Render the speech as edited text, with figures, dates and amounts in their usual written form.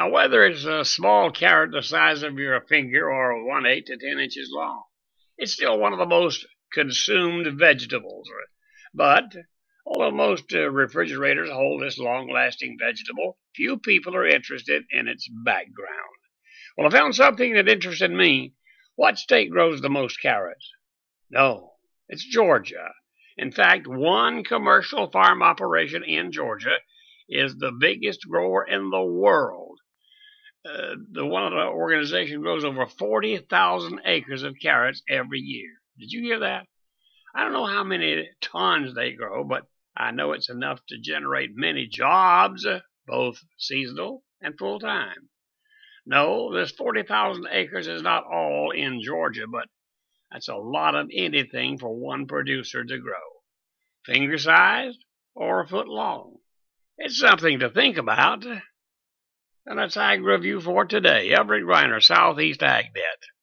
Now, whether it's a small carrot the size of your finger or 1/8 to 10 inches long, it's still one of the most consumed vegetables. But although most refrigerators hold this long-lasting vegetable, few people are interested in its background. Well, I found something that interested me. What state grows the most carrots? No, it's Georgia. In fact, one commercial farm operation in Georgia is the biggest grower in the world. The one of the organization grows over 40,000 acres of carrots every year. Did you hear that? I don't know how many tons they grow, but I know it's enough to generate many jobs, both seasonal and full-time. No, this 40,000 acres is not all in Georgia, but that's a lot of anything for one producer to grow. Finger-sized or a foot long. It's something to think about. And that's Ag Review for today. Everett Griner, Southeast AgNet.